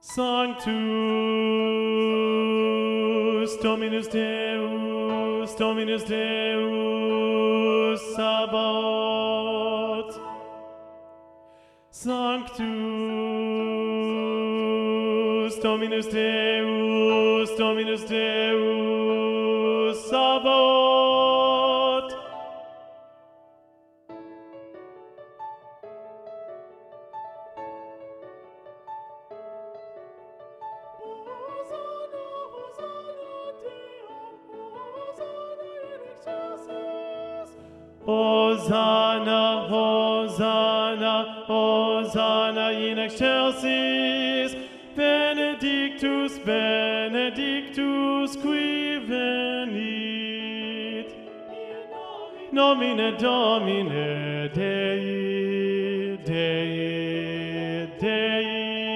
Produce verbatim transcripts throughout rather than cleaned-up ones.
Sanctus Dominus Deus, Dominus Deus Sabaoth. Sanctus Dominus Deus, Dominus Deus Sabaoth. Hosanna, Hosanna, Hosanna in excelsis, benedictus, benedictus qui venit. Nomine Domine Dei, Dei, Dei.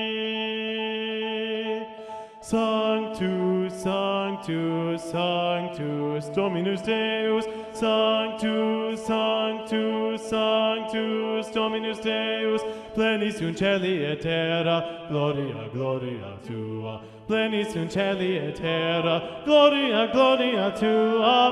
Sanctus, Sanctus, Sanctus, Dominus Deus, Sanctus, Sanctus, Sanctus, Dominus Deus, plenis sunt celi et terra, gloria, gloria tua, plenis sunt celi et terra, gloria, gloria tua.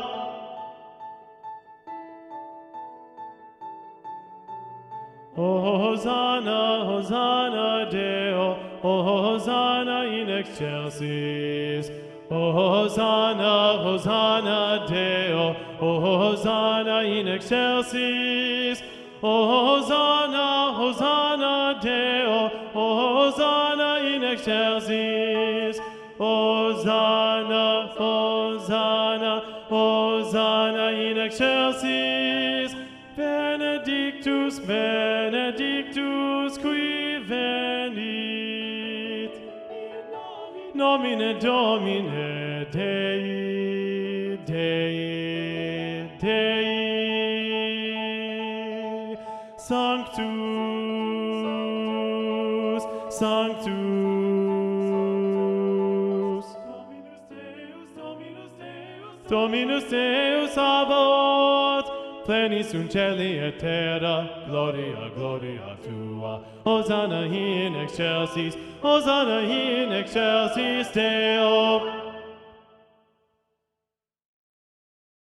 Hosanna, Hosanna Deo, Hosanna in excelsis. Hosanna, Hosanna Deo, Hosanna in excelsis. Hosanna, Hosanna Deo, Hosanna in excelsis. Hosanna, Hosanna, Hosanna in excelsis. Benedictus, benedictus qui venit. Nomine Domine Dei, Dei, Dei. Sanctus, Sanctus. Dominus Deus, Dominus Deus, Dominus Deus Sabaoth. Plenis sunt celi et terra, gloria, gloria tua. Hosanna in excelsis, Hosanna in excelsis Deo.